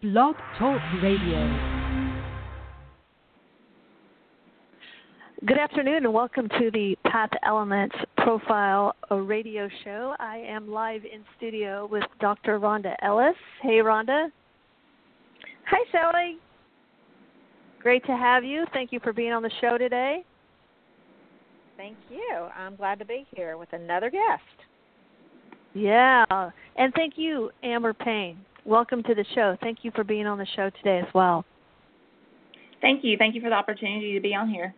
Blog Talk Radio. Good afternoon and welcome to the Path Elements Profile radio show. I am live in studio with Dr. Rhonda Ellis. Hey, Rhonda. Hi, Shelley. Great to have you. Thank you for being on the show today. Thank you. I'm glad to be here with another guest. Yeah, and thank you, Amber Payne. Welcome to the show. Thank you for being on the show today as well. Thank you. Thank you for the opportunity to be on here.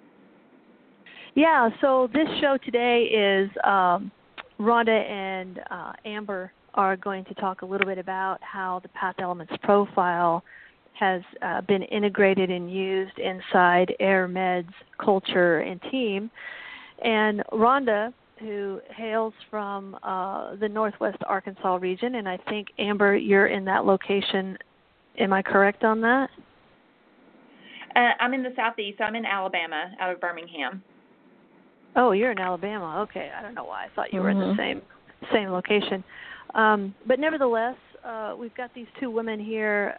Yeah, so this show today is Rhonda and Amber are going to talk a little bit about how the Path Elements Profile has been integrated and used inside AirMed's culture and team. And Rhonda, who hails from the Northwest Arkansas region, and I think, Amber, you're in that location. Am I correct on that? I'm in the Southeast. I'm in Alabama, out of Birmingham. Oh, you're in Alabama. Okay. I don't know why. I thought you were in the same location. But nevertheless, we've got these two women here,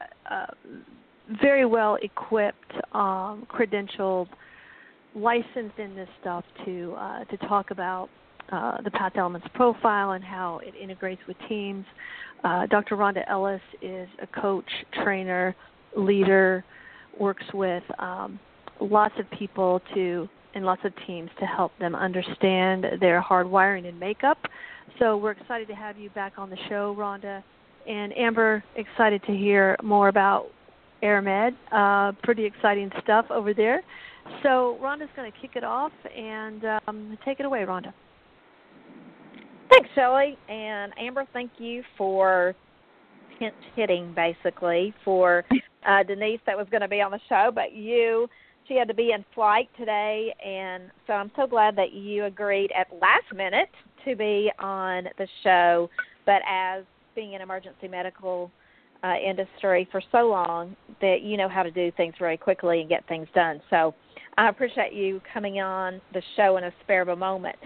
very well equipped, credentialed, licensed in this stuff to talk about the Path Elements Profile and how it integrates with teams. Dr. Rhonda Ellis is a coach, trainer, leader, works with lots of people and lots of teams to help them understand their hardwiring and makeup. So we're excited to have you back on the show, Rhonda. And Amber, excited to hear more about AirMed. Pretty exciting stuff over there. So Rhonda's going to kick it off and take it away, Rhonda. Thanks, Shelley. And Amber, thank you for hitting, basically, for Denise that was going to be on the show, but she had to be in flight today, and so I'm so glad that you agreed at last minute to be on the show. But as being in emergency medical industry for so long, that you know how to do things very quickly and get things done. So I appreciate you coming on the show in a spare of a moment.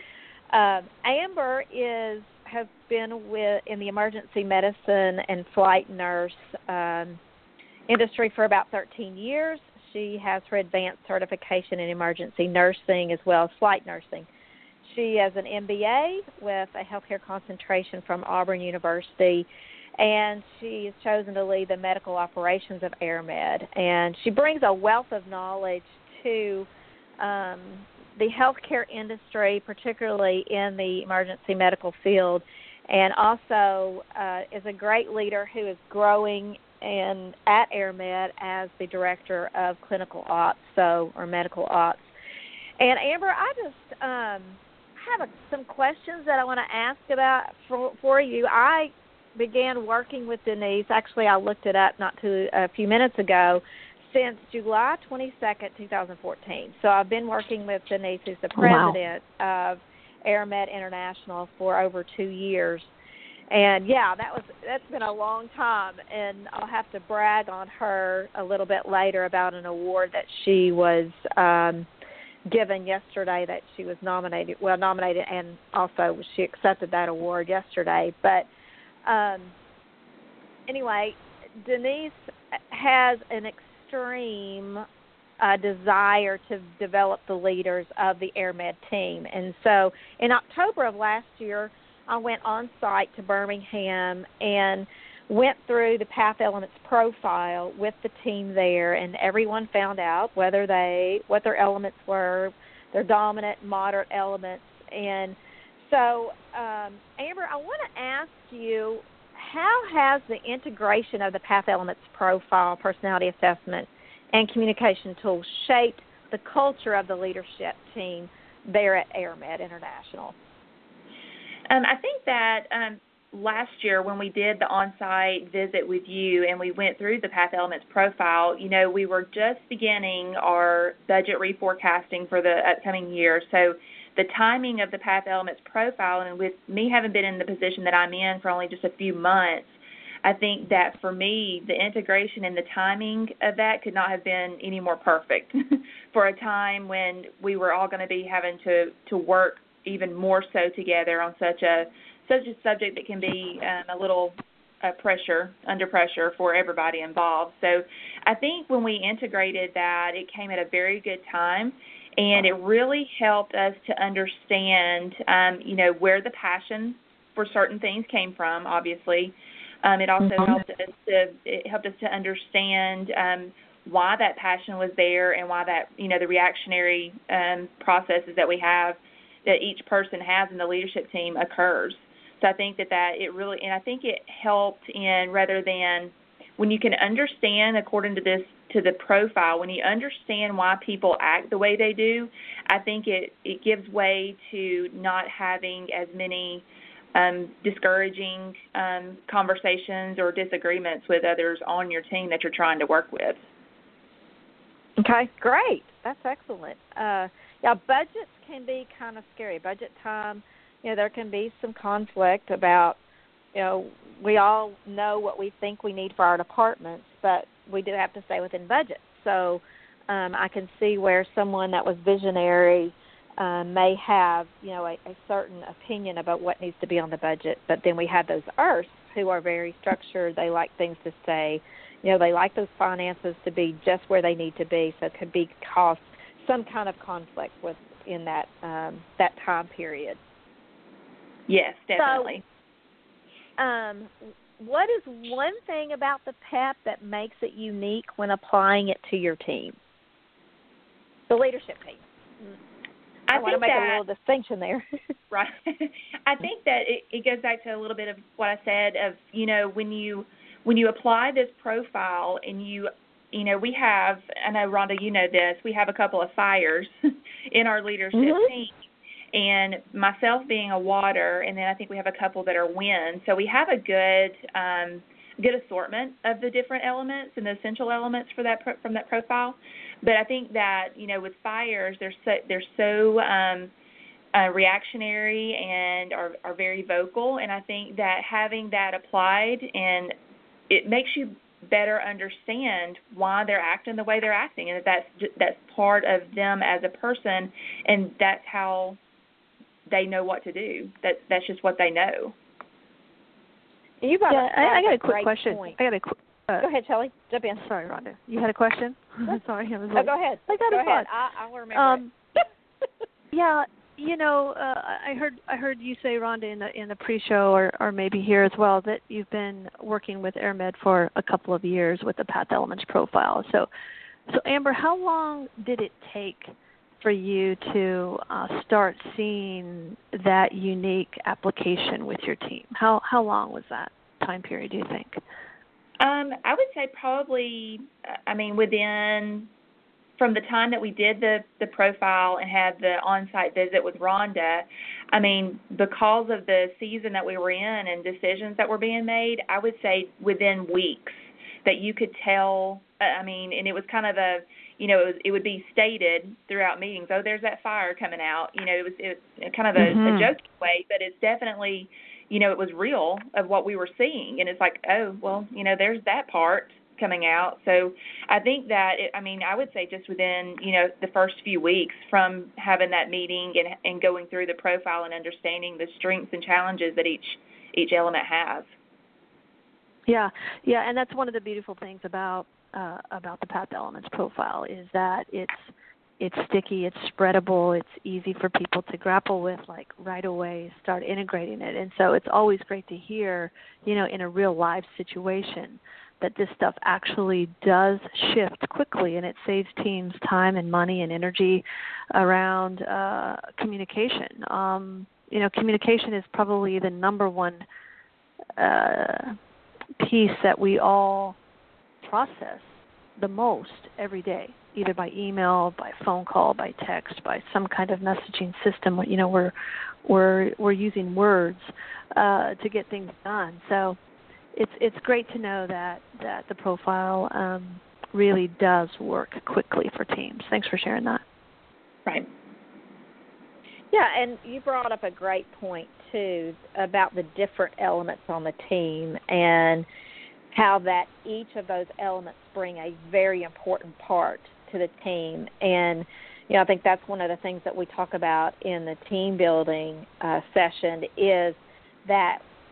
Amber has been in the emergency medicine and flight nurse industry for about 13 years. She has her advanced certification in emergency nursing as well as flight nursing. She has an MBA with a healthcare concentration from Auburn University, and she has chosen to lead the medical operations of AirMed. And she brings a wealth of knowledge to the healthcare industry, particularly in the emergency medical field, and also is a great leader who is growing at AirMed as the director of clinical ops, or medical ops. And Amber, I just have some questions that I want to ask about for you. I began working with Denise. Actually, I looked it up a few minutes ago, since July 22nd, 2014. So I've been working with Denise, who's the president of AirMed International, for over 2 years. And, yeah, that's been a long time, and I'll have to brag on her a little bit later about an award that she was given yesterday, that she was nominated, and also she accepted that award yesterday. But anyway, Denise has an extreme desire to develop the leaders of the AirMed team. And so in October of last year, I went on site to Birmingham and went through the Path Elements Profile with the team there, and everyone found out what their elements were, their dominant, moderate elements. And so, Amber, I want to ask you, how has the integration of the Path Elements Profile, personality assessment, and communication tools shaped the culture of the leadership team there at AirMed International? I think that last year when we did the on-site visit with you and we went through the Path Elements Profile, we were just beginning our budget reforecasting for the upcoming year. So the timing of the Path Elements Profile, and with me having been in the position that I'm in for only just a few months, I think that for me, the integration and the timing of that could not have been any more perfect for a time when we were all going to be having to work even more so together on such a subject that can be a little under pressure for everybody involved. So I think when we integrated that, it came at a very good time, and it really helped us to understand, where the passion for certain things came from, obviously. It also helped us to understand why that passion was there and why that, the reactionary processes that we have, that each person has in the leadership team occurs. So I think that it really, and I think it helped in, rather than when you can understand, according to the profile, when you understand why people act the way they do, I think it gives way to not having as many discouraging conversations or disagreements with others on your team that you're trying to work with. Okay, great. That's excellent. Budgets can be kind of scary. Budget time, there can be some conflict about, we all know what we think we need for our departments, but we do have to stay within budget. So I can see where someone that was visionary may have, a certain opinion about what needs to be on the budget. But then we have those Earths who are very structured. They like things to stay. They like those finances to be just where they need to be. So it could cause some kind of conflict within that time period. Yes, definitely. So, what is one thing about the PEP that makes it unique when applying it to your team, the leadership team? I want to make a little distinction there. Right. I think that it goes back to a little bit of what I said of, when you apply this profile and we have, I know, Rhonda, you know this, we have a couple of fires in our leadership team. And myself being a water, and then I think we have a couple that are wind. So we have a good assortment of the different elements and the essential elements for that from that profile. But I think that with fires, they're so reactionary and are very vocal. And I think that having that applied, and it makes you better understand why they're acting the way they're acting, and that's part of them as a person, and that's how they know what to do. That's just what they know. I got a quick question. Point. Go ahead, Shelley. Jump in. Sorry, Rhonda. You had a question? Sorry, I was like, go ahead. I got go a ahead. I'll remember it. Yeah, I heard you say, Rhonda, in the pre-show, or maybe here as well, that you've been working with AirMed for a couple of years with the Path Elements profile. So Amber, how long did it take for you to start seeing that unique application with your team? How long was that time period, do you think? I would say probably, from the time that we did the profile and had the on-site visit with Rhonda, because of the season that we were in and decisions that were being made, I would say within weeks that you could tell, and it was kind of it would be stated throughout meetings, oh, there's that fire coming out. It was kind of a joking way, but it's definitely, it was real of what we were seeing. And it's like, oh, well, there's that part coming out. So I think that, I would say just within, the first few weeks from having that meeting and going through the profile and understanding the strengths and challenges that each element has. Yeah, and that's one of the beautiful things about the Path Elements profile is that it's sticky, it's spreadable, it's easy for people to grapple with, like right away, start integrating it. And so it's always great to hear, in a real life situation, that this stuff actually does shift quickly, and it saves teams time and money and energy around communication. Communication is probably the number one piece that we all process the most every day, either by email, by phone call, by text, by some kind of messaging system. We're using words to get things done. So it's great to know that the profile really does work quickly for teams. Thanks for sharing that. Right. Yeah, and you brought up a great point, too, about the different elements on the team and how that each of those elements bring a very important part to the team. And, I think that's one of the things that we talk about in the team building session is that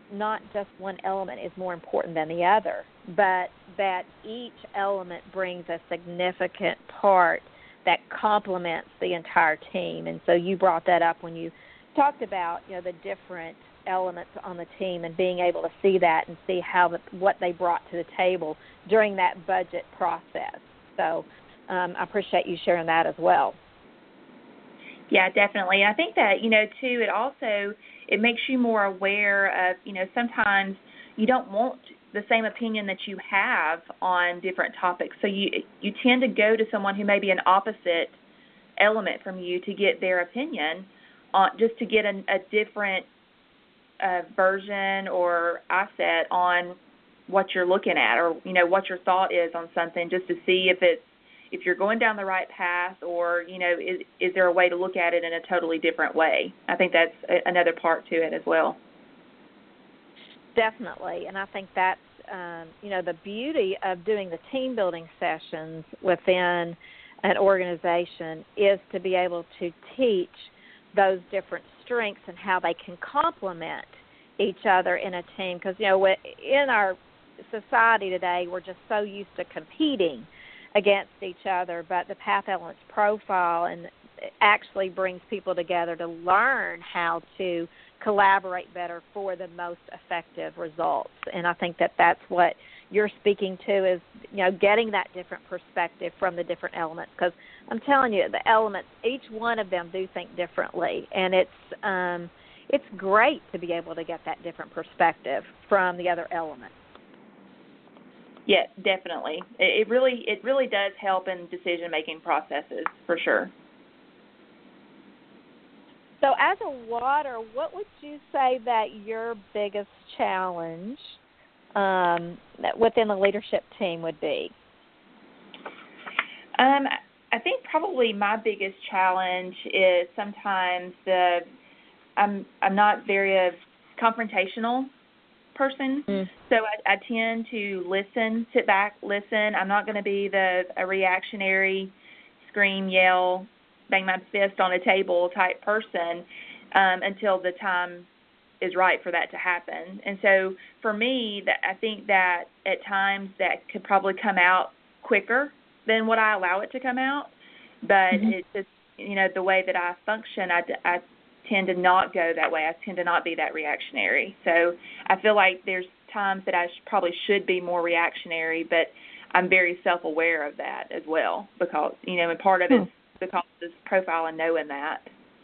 not just one element is more important than the other, but that each element brings a significant part that complements the entire team. And so you brought that up when you talked about, the different elements on the team and being able to see that and see what they brought to the table during that budget process. So I appreciate you sharing that as well. Yeah, definitely. I think that, too, it makes you more aware of, sometimes you don't want the same opinion that you have on different topics. So you tend to go to someone who may be an opposite element from you to get their opinion, just to get a different version or asset on what you're looking at, or what your thought is on something, just to see if you're going down the right path, or is there a way to look at it in a totally different way. I think that's another part to it as well. Definitely, and I think that's the beauty of doing the team building sessions within an organization is to be able to teach those different strengths and how they can complement each other in a team. Because, in our society today, we're just so used to competing against each other, but the Path Elements profile and actually brings people together to learn how to collaborate better for the most effective results. And I think that that's what you're speaking to is, getting that different perspective from the different elements. Because I'm telling you, the elements, each one of them do think differently, and it's great to be able to get that different perspective from the other elements. Yeah, definitely. It really does help in decision-making processes, for sure. So as a water, what would you say that your biggest challenge within the leadership team would be? I think probably my biggest challenge is sometimes I'm not very confrontational person, so I tend to sit back, listen. I'm not going to be a reactionary, scream, yell, bang my fist on a table type person until the time is right for that to happen. And so for me, I think that at times that could probably come out quicker than what I allow it to come out. But it's just, the way that I function, I tend to not go that way. I tend to not be that reactionary. So I feel like there's times that I probably should be more reactionary, but I'm very self-aware of that as well because, and part of it is because of this profile and knowing that.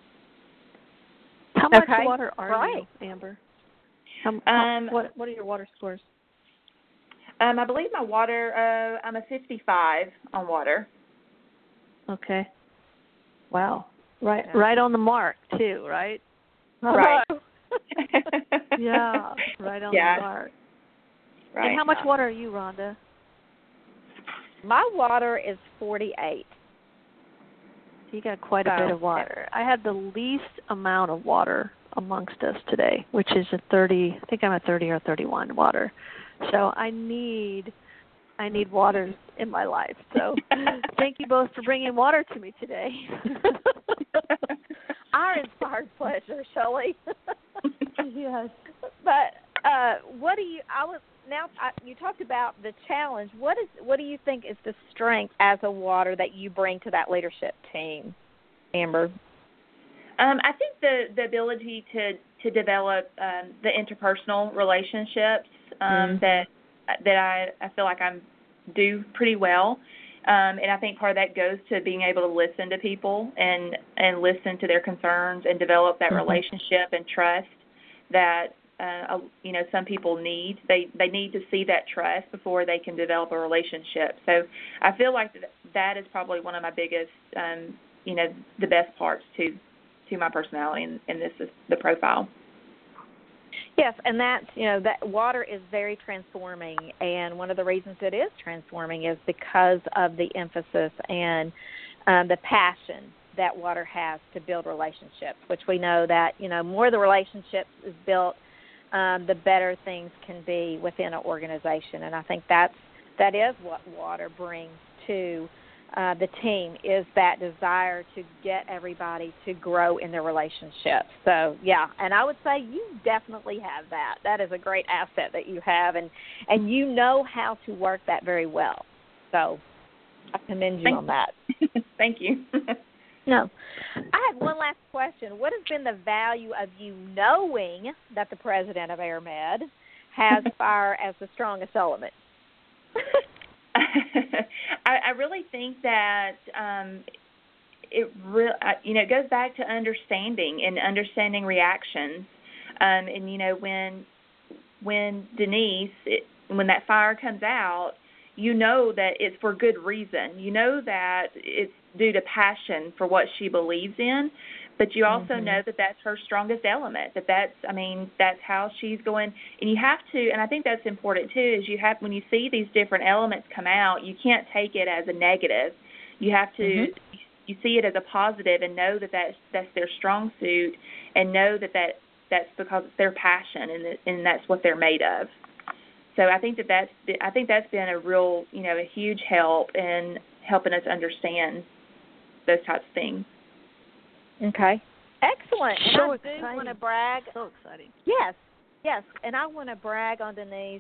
How much water are you, Amber? What are your water scores? I believe my water, I'm a 55 on water. Okay. Wow. Right on the mark, too, right? Right. Yeah, right on the mark. Right. And how much water are you, Rhonda? My water is 48. You got quite a bit of water. I had the least amount of water amongst us today, which is a 30. I think I'm a 30 or 31 water. So I need water in my life. So thank you both for bringing water to me today. Our inspired pleasure, Shelley. Yes. But what do you? You talked about the challenge. What do you think is the strength as a water that you bring to that leadership team, Amber? I think the ability to develop the interpersonal relationships that I feel like I do pretty well. And I think part of that goes to being able to listen to people and listen to their concerns and develop that relationship and trust that some people need. They need to see that trust before they can develop a relationship. So I feel like that is probably one of my biggest, the best parts to my personality, and this is the profile. Yes, and that's, that water is very transforming, and one of the reasons it is transforming is because of the emphasis and the passion that water has to build relationships, which we know that, more the relationships is built, the better things can be within an organization. And I think that is what water brings to the team is that desire to get everybody to grow in their relationships. So, yeah, and I would say you definitely have that. That is a great asset that you have, and you know how to work that very well. So I commend you on that. Thank you. No. I have one last question. What has been the value of you knowing that the president of AirMed has fire as the strongest element? I really think that it goes back to understanding reactions, and when Denise, when that fire comes out, you know that it's for good reason. You know that it's due to passion for what she believes in, but you also know that that's her strongest element, that's how she's going. And you have to, and I think that's important too, is when you see these different elements come out, you can't take it as a negative. You have to, you see it as a positive and know that that's their strong suit, and know that's because it's their passion and that's what they're made of. So I think that's been a real, a huge help in helping us understand those types of things. Okay. Excellent. And So I exciting. do want to brag. So exciting. Yes. And I want to brag on Denise.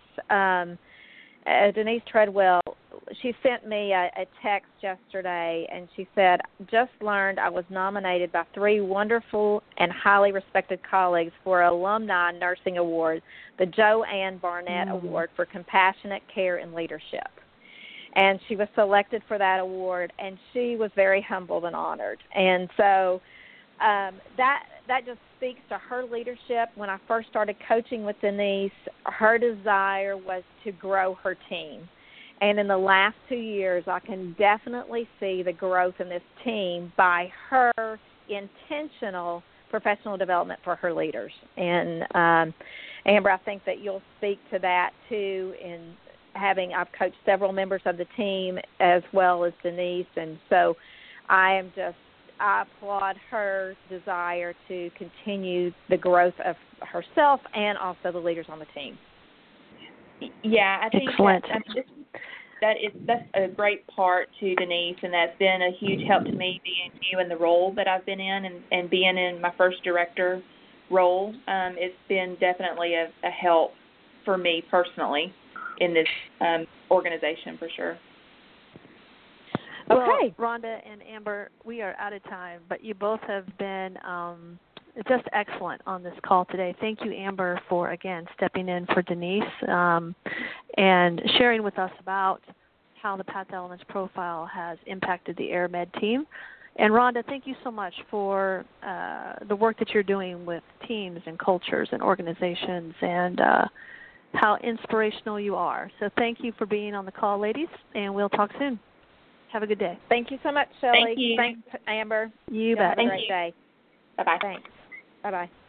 Denise Treadwell, she sent me a text yesterday, and she said, just learned I was nominated by 3 wonderful and highly respected colleagues for Alumni Nursing Award, the Joanne Barnett Award for Compassionate Care and Leadership. And she was selected for that award, and she was very humbled and honored. And so that just speaks to her leadership. When I first started coaching with Denise, her desire was to grow her team. And in the last 2 years, I can definitely see the growth in this team by her intentional professional development for her leaders. And, Amber, I think that you'll speak to that, too, I've coached several members of the team as well as Denise. And so I applaud her desire to continue the growth of herself and also the leaders on the team. Yeah, I think excellent. That's a great part to Denise, and that's been a huge help to me being new in the role that I've been in and being in my first director role. It's been definitely a help for me personally in this organization for sure. Okay. Well, Rhonda and Amber, we are out of time, but you both have been just excellent on this call today. Thank you, Amber, for, again, stepping in for Denise and sharing with us about how the Path Elements profile has impacted the AirMed team. And, Rhonda, thank you so much for the work that you're doing with teams and cultures and organizations and how inspirational you are. So thank you for being on the call, ladies, and we'll talk soon. Have a good day. Thank you so much, Shelley. Thank you. Thanks, Amber. You bet. Have a great day. Bye-bye. Thanks. Bye-bye.